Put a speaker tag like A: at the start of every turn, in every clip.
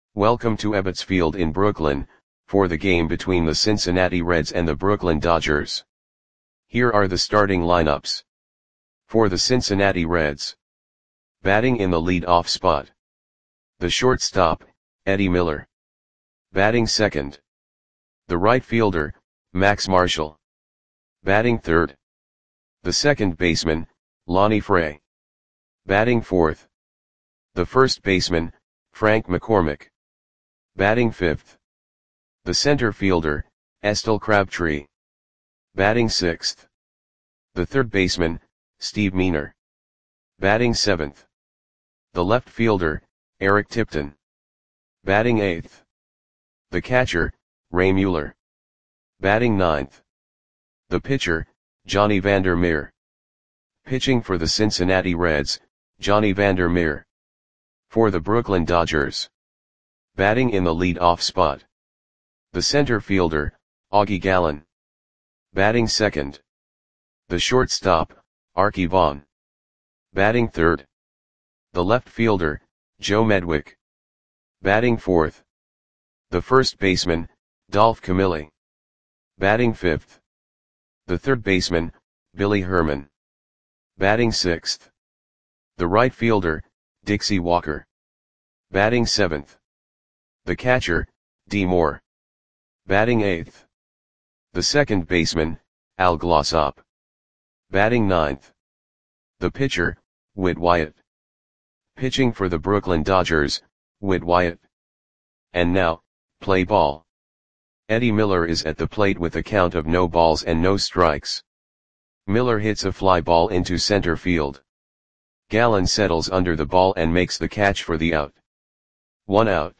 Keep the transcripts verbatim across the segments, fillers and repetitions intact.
A: Welcome to Ebbets Field in Brooklyn, for the game between the Cincinnati Reds and the Brooklyn Dodgers. Here are the starting lineups. For the Cincinnati Reds. Batting in the lead-off spot. The shortstop, Eddie Miller. Batting second. The right fielder, Max Marshall. Batting third. The second baseman, Lonnie Fray. Batting fourth. The first baseman, Frank McCormick. Batting fifth. The center fielder, Estelle Crabtree. Batting sixth. The third baseman, Steve Meaner. Batting seventh. The left fielder, Eric Tipton. Batting eighth. The catcher, Ray Mueller. Batting ninth. The pitcher, Johnny Vander Meer. Pitching for the Cincinnati Reds, Johnny Vander Meer. For the Brooklyn Dodgers. Batting in the lead-off spot. The center fielder, Augie Gallen. Batting second. The shortstop, Arky Vaughan. Batting third. The left fielder, Joe Medwick. Batting fourth. The first baseman, Dolph Camilli. Batting fifth. The third baseman, Billy Herman. Batting sixth. The right fielder, Dixie Walker. Batting seventh. The catcher, Dee Moore. Batting eighth. The second baseman, Al Glossop. Batting ninth. The pitcher, Whit Wyatt. Pitching for the Brooklyn Dodgers, Whit Wyatt. And now, play ball. Eddie Miller is at the plate with a count of no balls and no strikes. Miller hits a fly ball into center field. Gallen settles under the ball and makes the catch for the out. One out.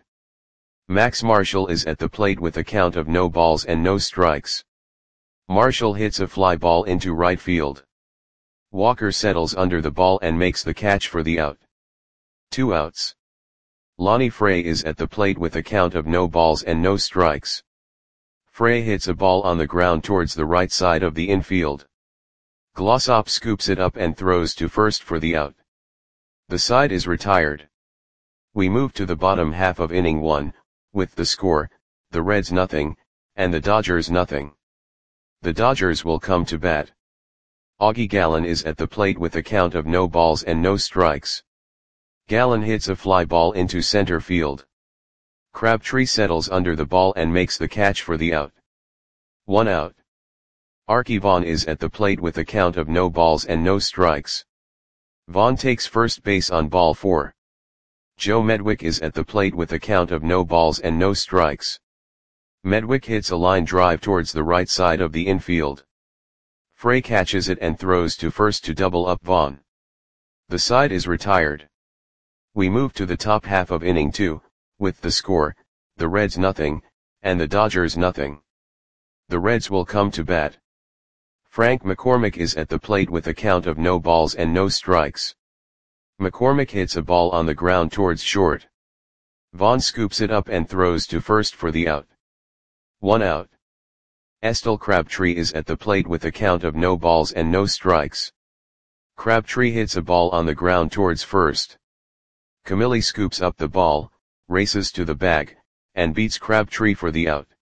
A: Max Marshall is at the plate with a count of no balls and no strikes. Marshall hits a fly ball into right field. Walker settles under the ball and makes the catch for the out. Two outs. Lonnie Fray is at the plate with a count of no balls and no strikes. Fray hits a ball on the ground towards the right side of the infield. Glossop scoops it up and throws to first for the out. The side is retired. We move to the bottom half of inning one, with the score, the Reds nothing, and the Dodgers nothing. The Dodgers will come to bat. Augie Gallen is at the plate with a count of no balls and no strikes. Gallen hits a fly ball into center field. Crabtree settles under the ball and makes the catch for the out. One out. Arky Vaughan is at the plate with a count of no balls and no strikes. Vaughan takes first base on ball four. Joe Medwick is at the plate with a count of no balls and no strikes. Medwick hits a line drive towards the right side of the infield. Fray catches it and throws to first to double up Vaughan. The side is retired. We move to the top half of inning two, with the score, the Reds nothing, and the Dodgers nothing. The Reds will come to bat. Frank McCormick is at the plate with a count of no balls and no strikes. McCormick hits a ball on the ground towards short. Vaughan scoops it up and throws to first for the out. One out. Estelle Crabtree is at the plate with a count of no balls and no strikes. Crabtree hits a ball on the ground towards first. Camilli scoops up the ball, races to the bag, and beats Crabtree for the out.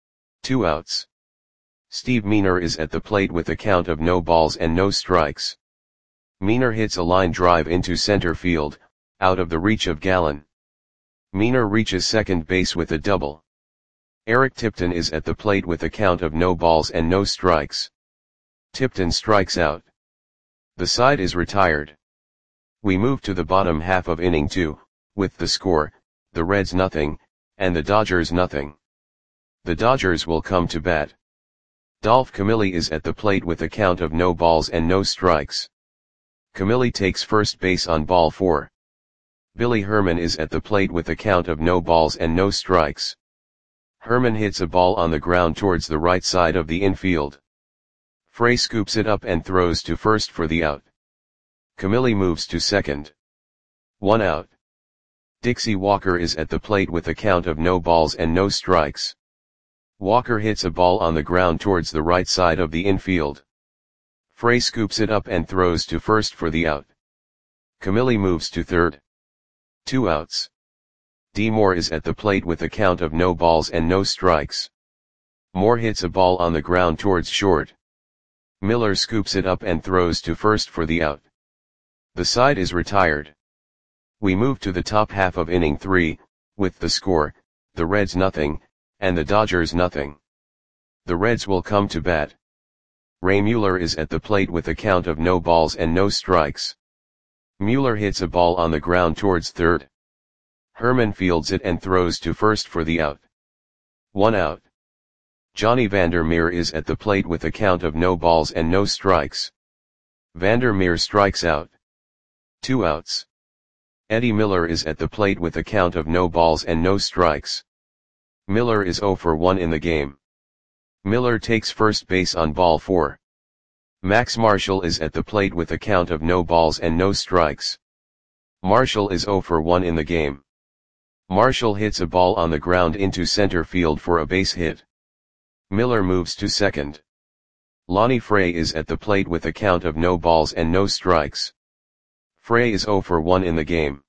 A: Two outs. Steve Meaner is at the plate with a count of no balls and no strikes. Meaner hits a line drive into center field, out of the reach of Gallen. Meaner reaches second base with a double. Eric Tipton is at the plate with a count of no balls and no strikes. Tipton strikes out. The side is retired. We move to the bottom half of inning two, with the score, the Reds nothing, and the Dodgers nothing. The Dodgers will come to bat. Dolph Camilli is at the plate with a count of no balls and no strikes. Camilli takes first base on ball four. Billy Herman is at the plate with a count of no balls and no strikes. Herman hits a ball on the ground towards the right side of the infield. Fray scoops it up and throws to first for the out. Camilli moves to second. One out. Dixie Walker is at the plate with a count of no balls and no strikes. Walker hits a ball on the ground towards the right side of the infield. Fray scoops it up and throws to first for the out. Camilli moves to third. Two outs. D. Moore is at the plate with a count of no balls and no strikes. Moore hits a ball on the ground towards short. Miller scoops it up and throws to first for the out. The side is retired. We move to the top half of inning three, with the score, the Reds nothing, and the Dodgers nothing. The Reds will come to bat. Ray Mueller is at the plate with a count of no balls and no strikes. Mueller hits a ball on the ground towards third. Herman fields it and throws to first for the out. One out. Johnny Vandermeer is at the plate with a count of no balls and no strikes. Vandermeer strikes out. Two outs. Eddie Miller is at the plate with a count of no balls and no strikes. Miller is oh for one in the game. Miller takes first base on ball four. Max Marshall is at the plate with a count of no balls and no strikes. Marshall is oh for one in the game. Marshall hits a ball on the ground into center field for a base hit. Miller moves to second. Lonnie Frey is at the plate with a count of no balls and no strikes. Frey is oh for one in the game.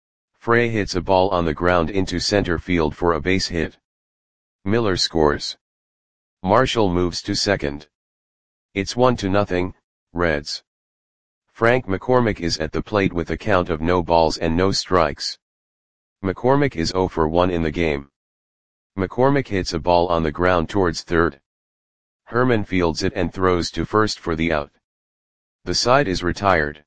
A: Frey hits a ball on the ground into center field for a base hit. Miller scores. Marshall moves to second. It's one to nothing, Reds. Frank McCormick is at the plate with a count of no balls and no strikes. McCormick is oh for one in the game. McCormick hits a ball on the ground towards third. Herman fields it and throws to first for the out. The side is retired.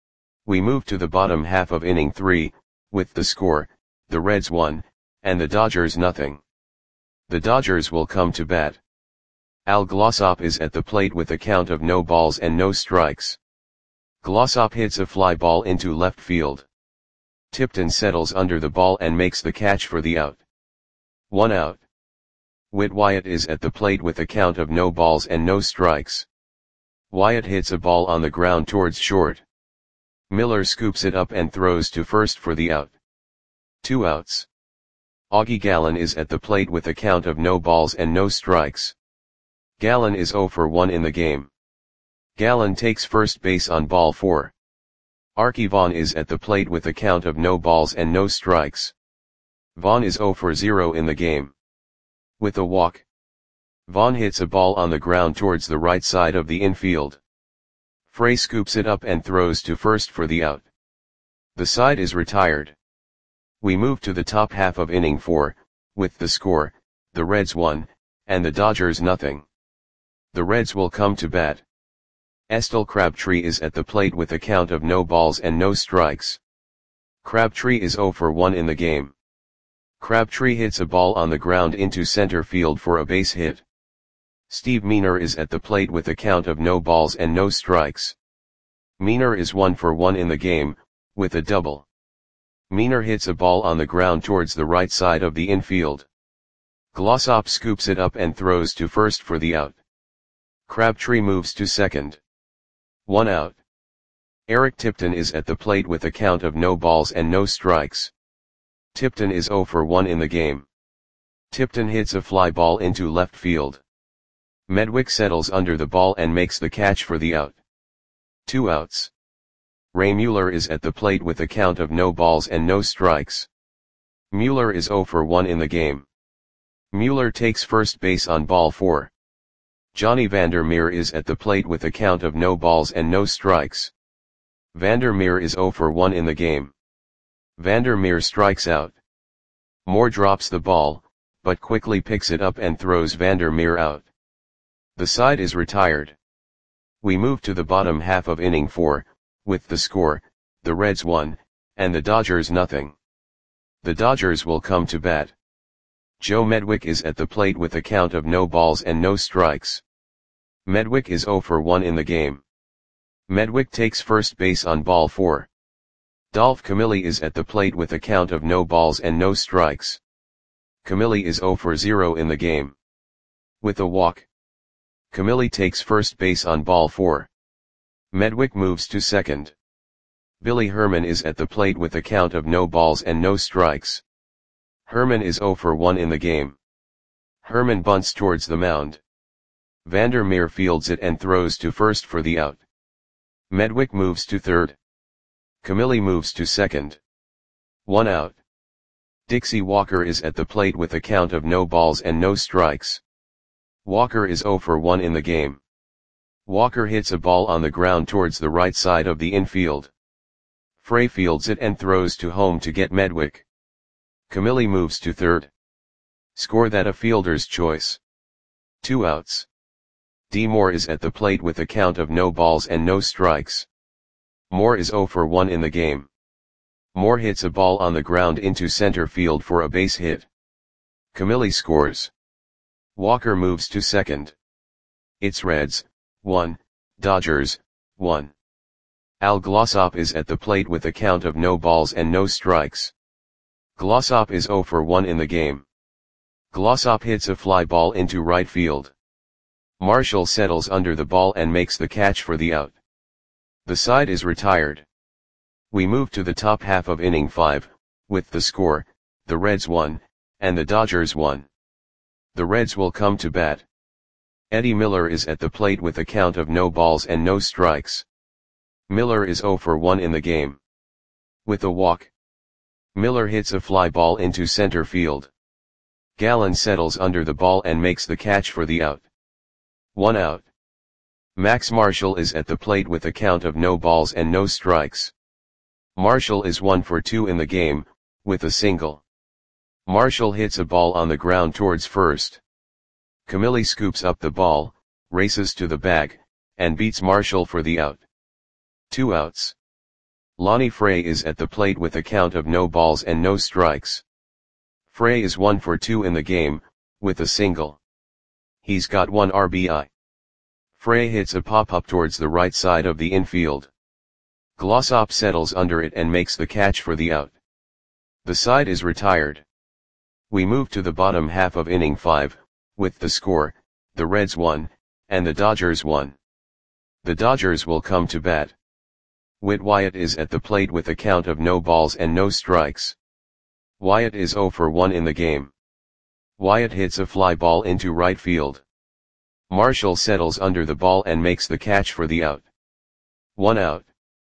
A: We move to the bottom half of inning three, with the score, the Reds one, and the Dodgers nothing. The Dodgers will come to bat. Al Glossop is at the plate with a count of no balls and no strikes. Glossop hits a fly ball into left field. Tipton settles under the ball and makes the catch for the out. One out. Whit Wyatt is at the plate with a count of no balls and no strikes. Wyatt hits a ball on the ground towards short. Miller scoops it up and throws to first for the out. Two outs. Augie Gallen is at the plate with a count of no balls and no strikes. Gallen is oh for one in the game. Gallen takes first base on ball four. Arky Vaughan is at the plate with a count of no balls and no strikes. Vaughan is oh for zero in the game. With a walk. Vaughan hits a ball on the ground towards the right side of the infield. Frey scoops it up and throws to first for the out. The side is retired. We move to the top half of inning four, with the score, the Reds one, and the Dodgers nothing. The Reds will come to bat. Estel Crabtree is at the plate with a count of no balls and no strikes. Crabtree is oh for one in the game. Crabtree hits a ball on the ground into center field for a base hit. Steve Meaner is at the plate with a count of no balls and no strikes. Meaner is one for one in the game, with a double. Meaner hits a ball on the ground towards the right side of the infield. Glossop scoops it up and throws to first for the out. Crabtree moves to second. One out. Eric Tipton is at the plate with a count of no balls and no strikes. Tipton is oh for one in the game. Tipton hits a fly ball into left field. Medwick settles under the ball and makes the catch for the out. Two outs. Ray Mueller is at the plate with a count of no balls and no strikes. Mueller is oh for one in the game. Mueller takes first base on ball four. Johnny Vandermeer is at the plate with a count of no balls and no strikes. Vandermeer is oh for one in the game. Vandermeer strikes out. Moore drops the ball, but quickly picks it up and throws Vandermeer out. The side is retired. We move to the bottom half of inning four, with the score, the Reds one, and the Dodgers nothing. The Dodgers will come to bat. Joe Medwick is at the plate with a count of no balls and no strikes. Medwick is oh for one in the game. Medwick takes first base on ball four. Dolph Camilli is at the plate with a count of no balls and no strikes. Camilli is oh for zero in the game. With a walk. Camilli takes first base on ball four. Medwick moves to second. Billy Herman is at the plate with a count of no balls and no strikes. Herman is oh for one in the game. Herman bunts towards the mound. Vandermeer fields it and throws to first for the out. Medwick moves to third. Camilli moves to second. One out. Dixie Walker is at the plate with a count of no balls and no strikes. Walker is zero for one in the game. Walker hits a ball on the ground towards the right side of the infield. Frey fields it and throws to home to get Medwick. Camilli moves to third. Score that a fielder's choice. Two outs. D. Moore is at the plate with a count of no balls and no strikes. Moore is zero for one in the game. Moore hits a ball on the ground into center field for a base hit. Camilli scores. Walker moves to second. It's Reds, one, Dodgers, one. Al Glossop is at the plate with a count of no balls and no strikes. Glossop is zero for one in the game. Glossop hits a fly ball into right field. Marshall settles under the ball and makes the catch for the out. The side is retired. We move to the top half of inning five, with the score, the Reds won, and the Dodgers won. The Reds will come to bat. Eddie Miller is at the plate with a count of no balls and no strikes. Miller is zero for one in the game. With a walk. Miller hits a fly ball into center field. Gallen settles under the ball and makes the catch for the out. One out. Max Marshall is at the plate with a count of no balls and no strikes. Marshall is one for two in the game, with a single. Marshall hits a ball on the ground towards first. Camilli scoops up the ball, races to the bag, and beats Marshall for the out. Two outs. Lonnie Frey is at the plate with a count of no balls and no strikes. Frey is one for two in the game, with a single. He's got one R B I. Frey hits a pop-up towards the right side of the infield. Glossop settles under it and makes the catch for the out. The side is retired. We move to the bottom half of inning five, with the score, the Reds won, and the Dodgers won. The Dodgers will come to bat. Whit Wyatt is at the plate with a count of no balls and no strikes. Wyatt is zero for one in the game. Wyatt hits a fly ball into right field. Marshall settles under the ball and makes the catch for the out. One out.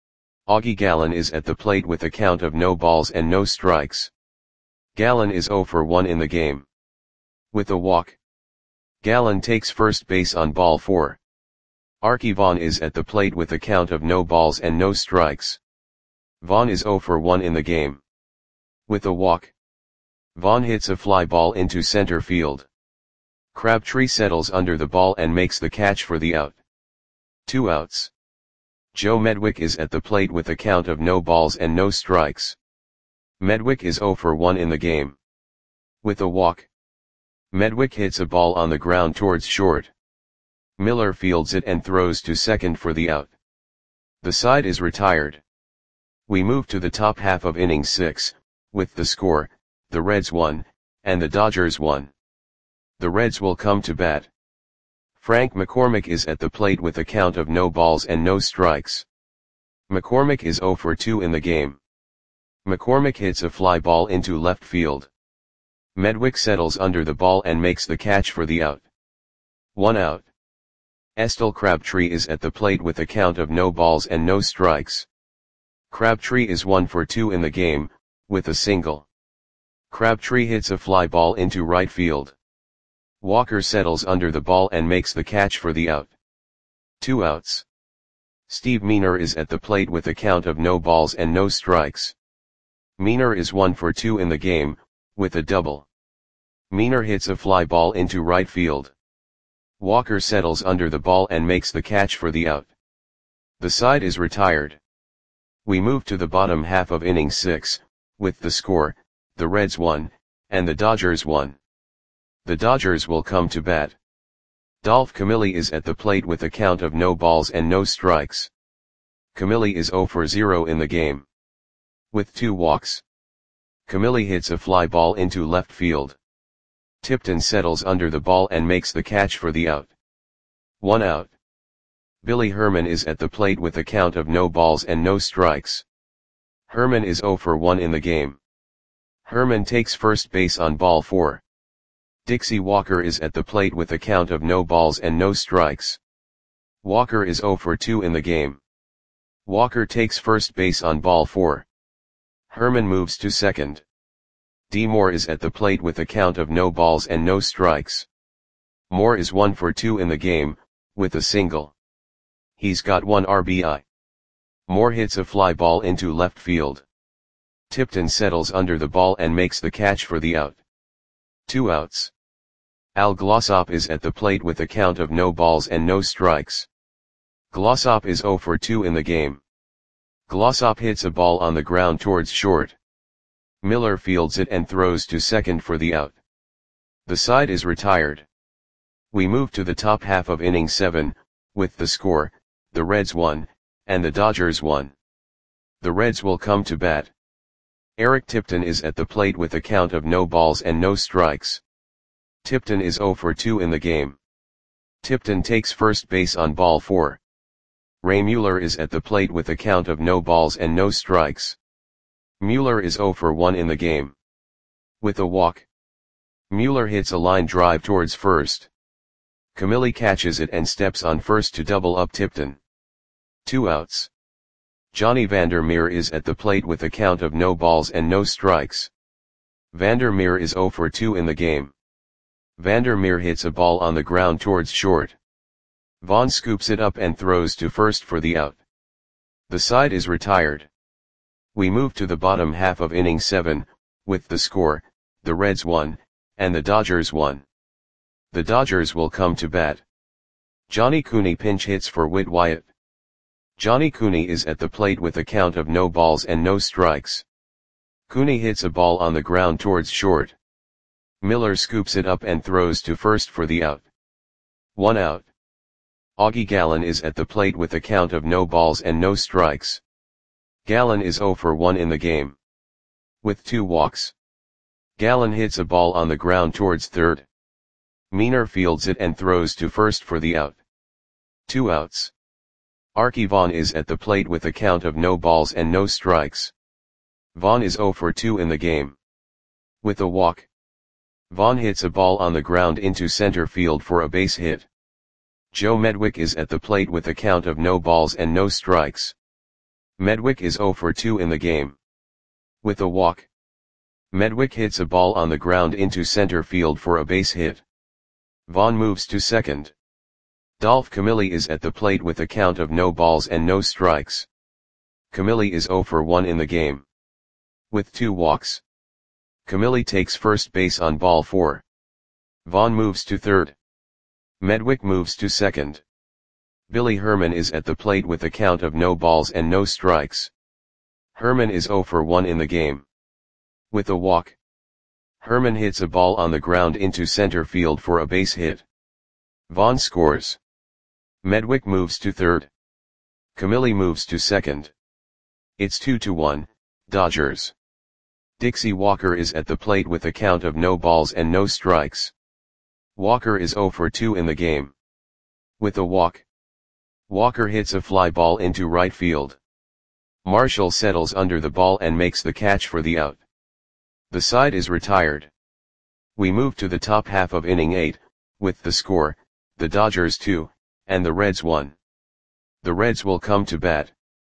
A: Augie Gallen is at the plate with a count of no balls and no strikes. Gallen is zero for one in the game. With a walk. Gallen takes first base on ball four. Archie Vaughn is at the plate with a count of no balls and no strikes. Vaughn is zero for one in the game. With a walk. Vaughn hits a fly ball into center field. Crabtree settles under the ball and makes the catch for the out. Two outs. Joe Medwick is at the plate with a count of no balls and no strikes. Medwick is zero for one in the game. With a walk. Medwick hits a ball on the ground towards short. Miller fields it and throws to second for the out. The side is retired. We move to the top half of inning six, with the score, the Reds won, and the Dodgers won. The Reds will come to bat. Frank McCormick is at the plate with a count of no balls and no strikes. McCormick is zero for two in the game. McCormick hits a fly ball into left field. Medwick settles under the ball and makes the catch for the out. One out. Estel Crabtree is at the plate with a count of no balls and no strikes. Crabtree is one for two in the game, with a single. Crabtree hits a fly ball into right field. Walker settles under the ball and makes the catch for the out. Two outs. Steve Meaner is at the plate with a count of no balls and no strikes. Meaner is one for two in the game, with a double. Meaner hits a fly ball into right field. Walker settles under the ball and makes the catch for the out. The side is retired. We move to the bottom half of inning six, with the score, the Reds won, and the Dodgers won. The Dodgers will come to bat. Dolph Camilli is at the plate with a count of no balls and no strikes. Camilli is zero for zero in the game. With two walks. Camilli hits a fly ball into left field. Tipton settles under the ball and makes the catch for the out. One out. Billy Herman is at the plate with a count of no balls and no strikes. Herman is zero for one in the game. Herman takes first base on ball four. Dixie Walker is at the plate with a count of no balls and no strikes. Walker is zero for two in the game. Walker takes first base on ball four. Herman moves to second. D. Moore is at the plate with a count of no balls and no strikes. Moore is one for two in the game, with a single. He's got one R B I. Moore hits a fly ball into left field. Tipton settles under the ball and makes the catch for the out. Two outs. Al Glossop is at the plate with a count of no balls and no strikes. Glossop is zero for two in the game. Glossop hits a ball on the ground towards short. Miller fields it and throws to second for the out. The side is retired. We move to the top half of inning seven, with the score, the Reds won, and the Dodgers won. The Reds will come to bat. Eric Tipton is at the plate with a count of no balls and no strikes. Tipton is zero for two in the game. Tipton takes first base on ball four. Ray Mueller is at the plate with a count of no balls and no strikes. Mueller is zero for one in the game. With a walk. Mueller hits a line drive towards first. Camilli catches it and steps on first to double up Tipton. Two outs. Johnny Vandermeer is at the plate with a count of no balls and no strikes. Vandermeer is zero for two in the game. Vandermeer hits a ball on the ground towards short. Vaughn scoops it up and throws to first for the out. The side is retired. We move to the bottom half of inning seven, with the score, the Reds won, and the Dodgers won. The Dodgers will come to bat. Johnny Cooney pinch hits for Whit Wyatt. Johnny Cooney is at the plate with a count of no balls and no strikes. Cooney hits a ball on the ground towards short. Miller scoops it up and throws to first for the out. One out. Augie Gallen is at the plate with a count of no balls and no strikes. Gallen is zero for one in the game. With two walks. Gallen hits a ball on the ground towards third. Meaner fields it and throws to first for the out. Two outs. Arky Vaughan is at the plate with a count of no balls and no strikes. Vaughan is zero for two in the game. With a walk. Vaughan hits a ball on the ground into center field for a base hit. Joe Medwick is at the plate with a count of no balls and no strikes. Medwick is zero for two in the game. With a walk. Medwick hits a ball on the ground into center field for a base hit. Vaughan moves to second. Dolph Camilli is at the plate with a count of no balls and no strikes. Camilli is zero for one in the game. With two walks. Camilli takes first base on ball four. Vaughan moves to third. Medwick moves to second. Billy Herman is at the plate with a count of no balls and no strikes. Herman is zero for one in the game. With a walk. Herman hits a ball on the ground into center field for a base hit. Vaughan scores. Medwick moves to third. Camilli moves to second. It's two to one, Dodgers. Dixie Walker is at the plate with a count of no balls and no strikes. Walker is zero for two in the game. With a walk. Walker hits a fly ball into right field. Marshall settles under the ball and makes the catch for the out. The side is retired. We move to the top half of inning eight, with the score, the Dodgers two, and the Reds one. The Reds will come to bat.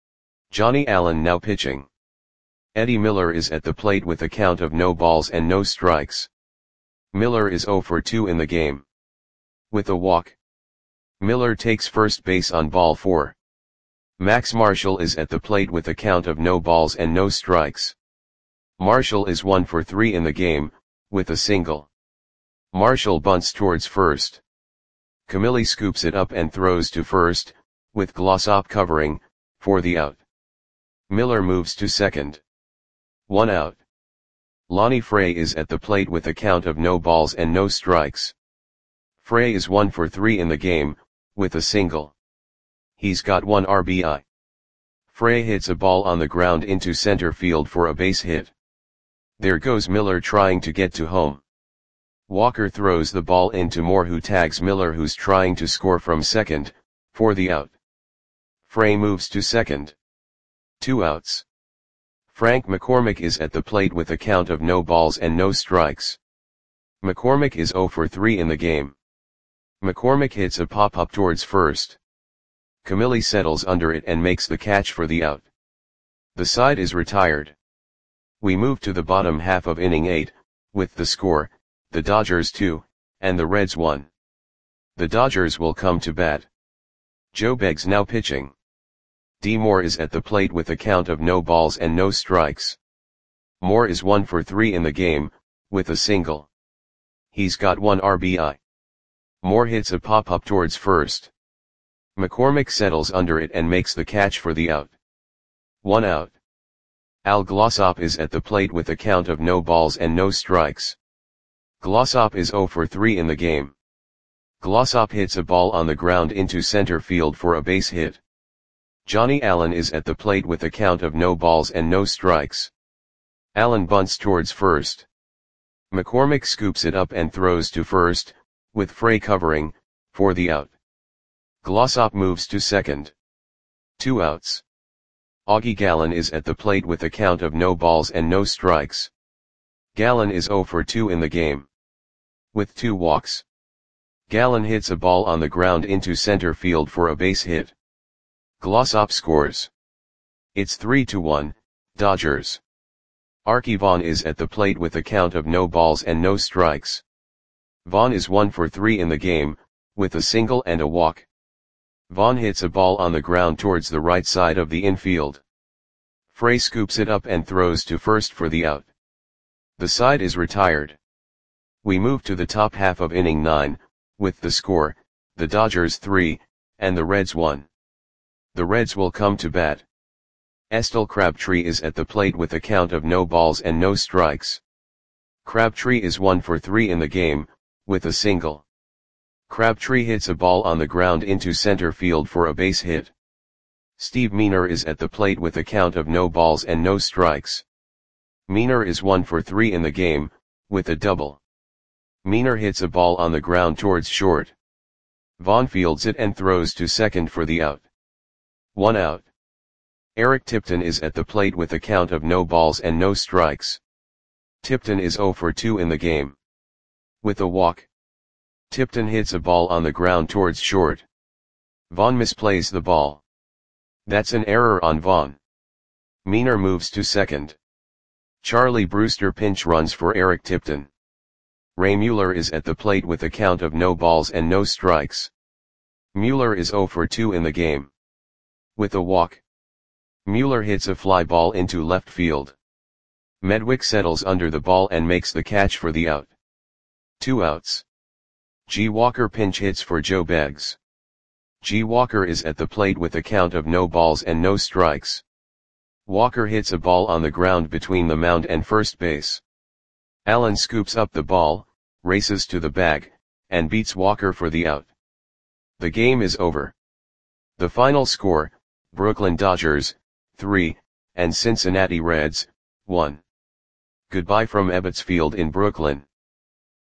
A: Johnny Allen now pitching. Eddie Miller is at the plate with a count of no balls and no strikes. Miller is zero for two in the game. With a walk. Miller takes first base on ball four. Max Marshall is at the plate with a count of no balls and no strikes. Marshall is one for three in the game, with a single. Marshall bunts towards first. Camilli scoops it up and throws to first, with Glossop covering, for the out. Miller moves to second. One out. Lonnie Frey is at the plate with a count of no balls and no strikes. Frey is one for three in the game, with a single. He's got one R B I. Frey hits a ball on the ground into center field for a base hit. There goes Miller trying to get to home. Walker throws the ball into Moore, who tags Miller, who's trying to score from second, for the out. Frey moves to second. Two outs. Frank McCormick is at the plate with a count of no balls and no strikes. McCormick is zero for three in the game. McCormick hits a pop-up towards first. Camilli settles under it and makes the catch for the out. The side is retired. We move to the bottom half of inning eight, With the score, the Dodgers two, and the Reds one. The Dodgers will come to bat. Joe Beggs now pitching. D. Moore is at the plate with a count of no balls and no strikes. Moore is one for three in the game, with a single. He's got one R B I. Moore hits a pop-up towards first. McCormick settles under it and makes the catch for the out. One out. Al Glossop is at the plate with a count of no balls and no strikes. Glossop is zero for three in the game. Glossop hits a ball on the ground into center field for a base hit. Johnny Allen is at the plate with a count of no balls and no strikes. Allen bunts towards first. McCormick scoops it up and throws to first, with Frey covering, for the out. Glossop moves to second. Two outs. Augie Gallen is at the plate with a count of no balls and no strikes. Gallen is zero for two in the game. With two walks. Gallen hits a ball on the ground into center field for a base hit. Glossop scores. It's three to one, Dodgers. Arky Vaughan is at the plate with a count of no balls and no strikes. Vaughan is one for three in the game, with a single and a walk. Vaughan hits a ball on the ground towards the right side of the infield. Frey scoops it up and throws to first for the out. The side is retired. We move to the top half of inning nine, with the score, the Dodgers three, and the Reds one. The Reds will come to bat. Estel Crabtree is at the plate with a count of no balls and no strikes. Crabtree is one for three in the game, with a single. Crabtree hits a ball on the ground into center field for a base hit. Steve Meaner is at the plate with a count of no balls and no strikes. Meaner is one for three in the game, with a double. Meaner hits a ball on the ground towards short. Vaughan fields it and throws to second for the out. One out. Eric Tipton is at the plate with a count of no balls and no strikes. Tipton is zero for two in the game. With a walk. Tipton hits a ball on the ground towards short. Vaughan misplays the ball. That's an error on Vaughan. Meaner moves to second. Charlie Brewster pinch runs for Eric Tipton. Ray Mueller is at the plate with a count of no balls and no strikes. Mueller is zero for two in the game. With a walk. Mueller hits a fly ball into left field. Medwick settles under the ball and makes the catch for the out. Two outs. G. Walker pinch hits for Joe Beggs. G. Walker is at the plate with a count of no balls and no strikes. Walker hits a ball on the ground between the mound and first base. Allen scoops up the ball, races to the bag, and beats Walker for the out. The game is over. The final score, Brooklyn Dodgers, three, and Cincinnati Reds, one. Goodbye from Ebbets Field in Brooklyn.